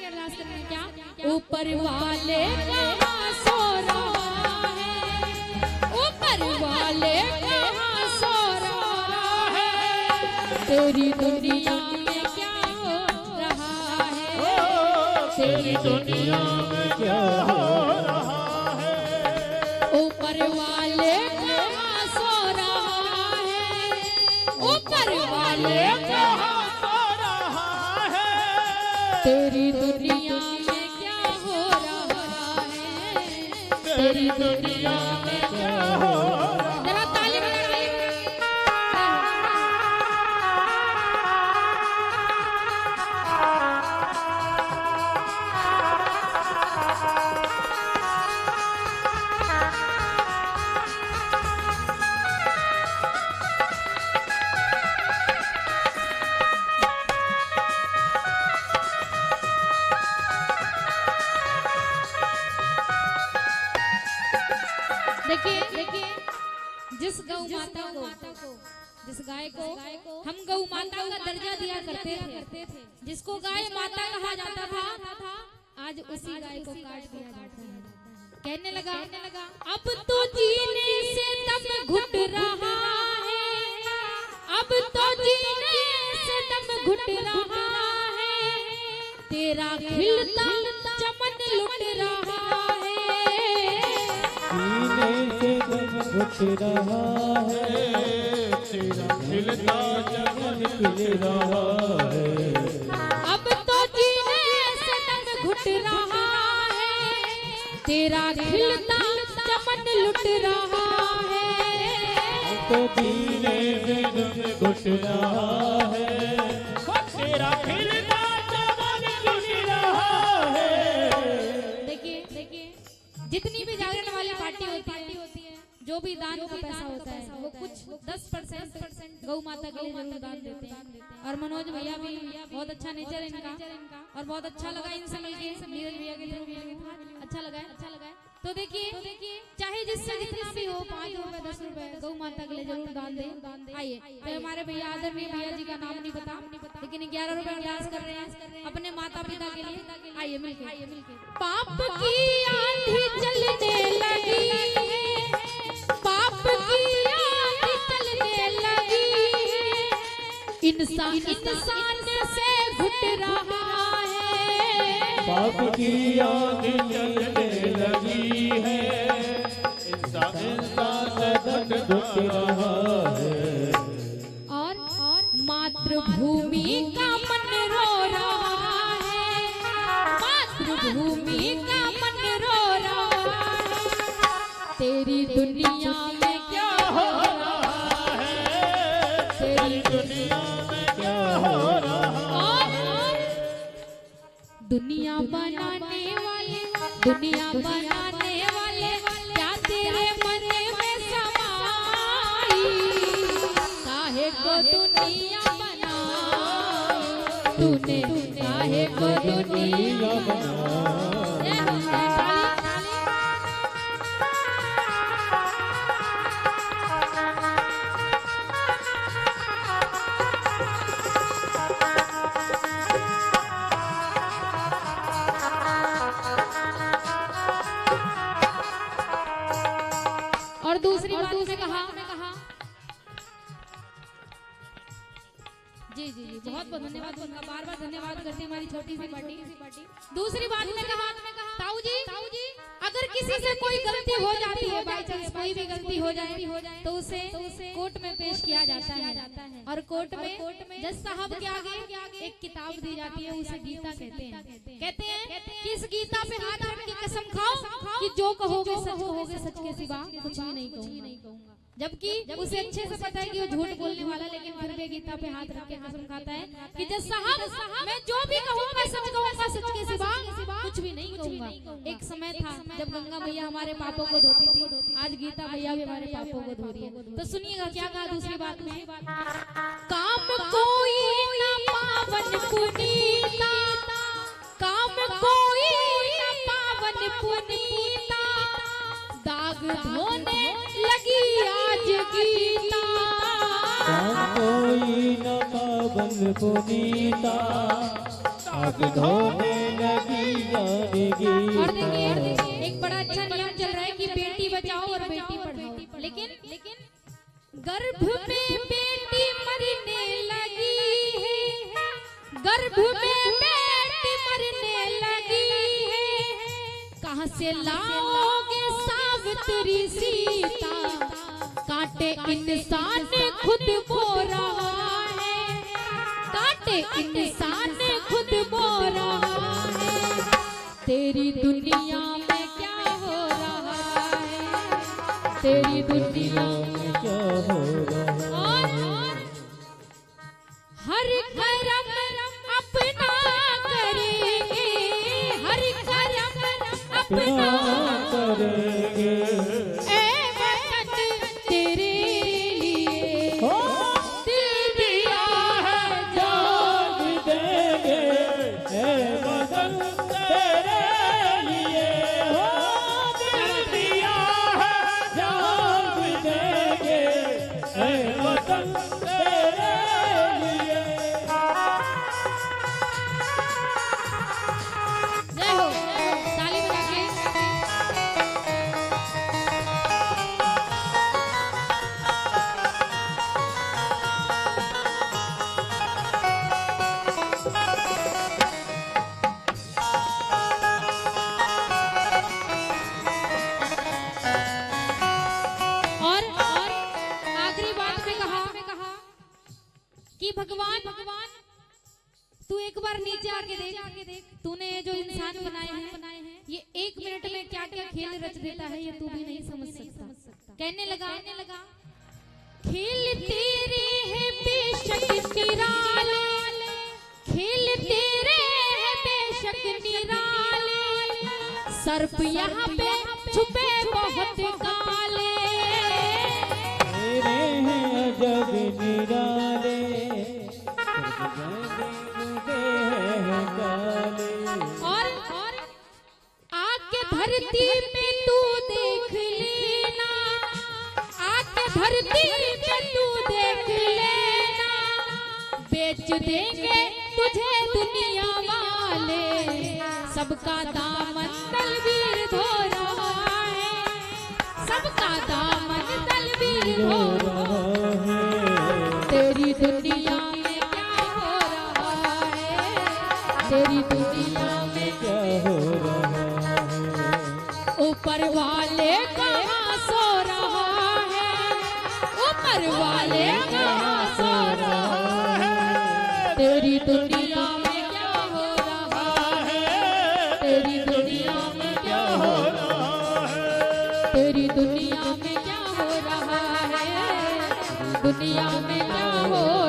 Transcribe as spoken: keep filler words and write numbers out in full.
अरदास करना क्या? ऊपर वाले कहाँ सो रहा है, ऊपर वाले कहाँ सो रहा है, तेरी दुनिया में क्या हो रहा है, तेरी दुनिया में क्या हो रहा है, ऊपर वाले कहाँ सो रहा है, ऊपर वाले कहाँ सो रहा है, तेरी दुनिया में क्या हो रहा है, तेरी दुनिया में क्या हो रहा है। जरा ताली बजाइए। देखिए देखिए जिस गौ माता को, जिस गाय को हम गौ माता का दर्जा दिया करते थे, जिसको गाय माता कहा जाता था, आज उसी गाय को काट दिया जाता है। कहने लगा अब तो जीने से दम घुट रहा है, अब तो जीने से दम घुट रहा है, तेरा खिलता चमन लुट रहा है, जीने से दम घुट रहा है, तेरा खिलता चमन खिल रहा है, अब तो जीने से दम घुट रहा है, तेरा खिलता चमन लुट रहा है, तो जीने से दम घुट रहा है, तेरा खिलता चमन खिल रहा है। देखिए देखिए जितनी भी जागरण वाली पार्टी होती है, जो भी दान का पैसा होता है वो कुछ दस परसेंट गौ माता के लिए जरूर दान देते हैं। और मनोज भैया भी बहुत अच्छा नेचर है इनका, और बहुत अच्छा लगा इनसे मिलके, नीरज भैया के थ्रू मिलके अच्छा लगा अच्छा लगा। तो देखिए चाहे जिससे जितना भी हो, पाँच रुपए दस रुपए गौ माता के लिए जरूर दान दे। आइए तो हमारे भैया आदरणीय भैया जी का नाम नहीं पता, लेकिन ग्यारह रुपए अरदास कर रहे हैं अपने माता पिता के लिए। आइए मिलके। पाप की आंधी चलने लगी है, पाप की आंधी चलने लगी है, इंसान इंसान से घुट रहा है, पाप की आंधी चलने लगी है, इंसान इंसान से घुट रहा है, और मातृभूमि का मन रो रहा है, मातृभूमि का मन रो रहा है, तेरी दुनिया में क्या हो रहा है, तेरी दुनिया में क्या हो रहा है। दुनिया बनाने वाले, दुनिया बनाने वाले क्या तेरे मन में समाई, काहे को दुनिया बनाई तूने, काहे को दुनिया बनाई। और दूसरी बात में कहा, जी जी जी बहुत बहुत धन्यवाद उनका, बार बार धन्यवाद करते हैं हमारी छोटी सी पार्टी। दूसरी बात में कहा ताऊ जी, अगर किसी से कोई गलती हो जाती है, बाई चांस कोई भी गलती हो जाए तो उसे कोर्ट में पेश किया जाता है, और कोर्ट में जज साहब के आगे एक किताब दी जाती है, उसे गीता कहते हैं। कहते हैं कि इस गीता पे हाथ रख के कसम खाओ कि जो कहोगे सच कहोगे, सच के सिवा कुछ भी नहीं कहूंगा। जबकि उसे अच्छे से पता है कि वो झूठ बोलने वाला, लेकिन फिर भी गीता पे हाथ रख के कसम खाता है कि जज साहब मैं जो भी कहूंगा सच कहूंगा, सच के सिवा कुछ भी नहीं कहूंगा। एक समय था जब गंगा मैया हमारे पापों को धोती थी, आज गीता मैया भी हमारे पापों को धो रही है। तो सुनिएगा क्या कहा दूसरी बात में, काम कोई न पावन पुनीता, काम कोई न पावन पुनीता, दाग धोने लगी आज गीता, काम कोई न पावन पुनीता, दाग धोने लगी जानेगी। और देखिए एक बड़ा अच्छा नियम चल रहा है कि बेटी बचाओ और बेटी पढ़ाओ, लेकिन लेकिन गर्भ में बेटी मरने लगी है, गर्भ में बेटी मरने लगी है, कहाँ से लाओगे सावित्री सीता, कांटे इंसान खुद बो रहा है, कांटे इंसान खुद बो रहा है, तेरी दुनिया में क्या हो रहा है, तेरी दुनिया में क्या हो रहा है। और हर कर्म अपना करेंगे, हर कर्म अपना करेंगे, ए वतन तेरे लिए दिल दिया है जान भी देंगे, ए वतन तेरे लिए हो, दिल दिया है जान भी देंगे, ए वतन तेरे लिए। जय हो, ताली बजा के। और और आखिरी बात में कहा कि भगवान भगवान तू एक बार नीचे आके देख, तूने जो इंसान बनाए हैं ये एक मिनट में क्या क्या खेल रच देता है, ये तू भी नहीं समझ सकता। कहने लगा कहने लगा खेल तेरे हैं बेशक निराले, खेल तेरे हैं बेशक निराले, सर्प यहाँ पे छुपे बहुत काले, तेरे हैं अजब निराले, हैं काले। और और आके धरती पे तू देख लेना, आके धरती पे तू देख लेना, बेच देंगे तुझे दुनिया वाले, सबका दामन तलवीर धो रहा है, सबका दामन तलवीर धो रहा है, तेरी दुनिया में क्या हो रहा है, तेरी दुनिया में क्या हो रहा है। ऊपर वाले कहाँ सो रहा है, ऊपर वाले कहाँ सो रहा है, तेरी दुनिया में क्या हो रहा है, तेरी दुनिया में क्या हो रहा है, तेरी दुनिया में क्या हो रहा है, दुनिया में क्या हो